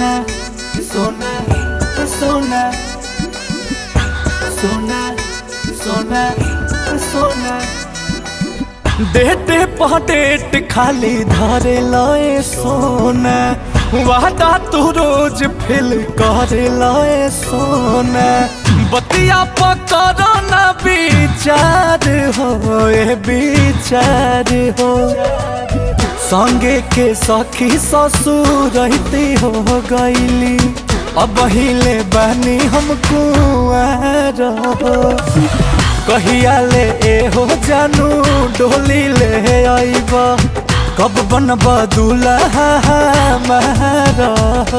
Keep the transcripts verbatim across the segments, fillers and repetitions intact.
सोना सोना सोना सोना सोना सोना डेटे पडेट खाली धारे लाए सोना वादा तू रोज फिल करे लाए सोना बतिया पकड़ो ना विचार हो ए विचार हो संगे के सखी ससुर रहती हो गईली अब हिले बनी हम कुआर हो कहिया ले ए हो जानू डोली ले आईबा कब बनबा दूल्हा हमारा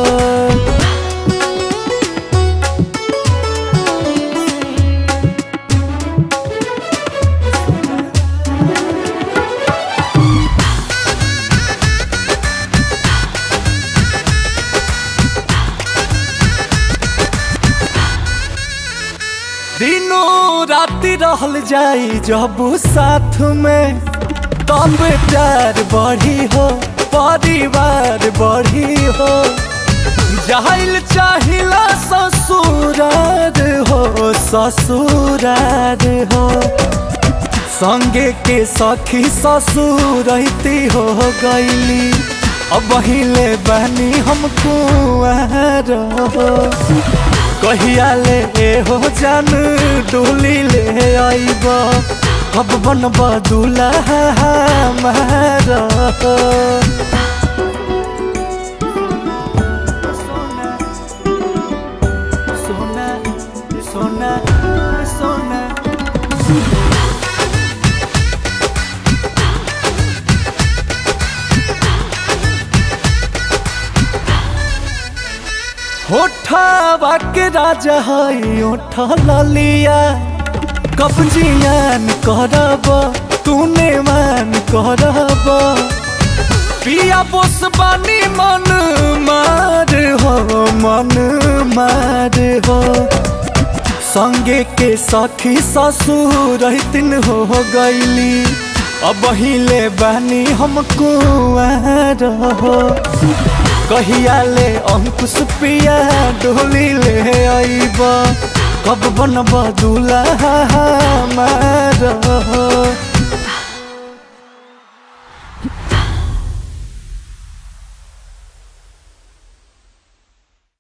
दिनों राति रहल जाई जब साथ में तब प्यार बढ़ी हो परिवार बढ़ी हो जाहिल चाहिला ससुरार हो ससुरार हो संगे के सखी ससुर रहती हो गईली अब हिले बनी हम कुआर हो कहिया ले ए हो जान डोली ले आईबा कब बनबा दूल्हा हमारा सोना सोना सोना सोना होठा के राजा है ओठा लालिया कब जियान करब तूने मान करब पिया बोस बानी मन मार हो मन मार हो संगे के सखी ससुर रहतिन हो गईली अब हिले बानी हम कुआर हो कहिया ले अंकुश पिया डोली ले आईबा कब बनबा दूल्हा हमारा।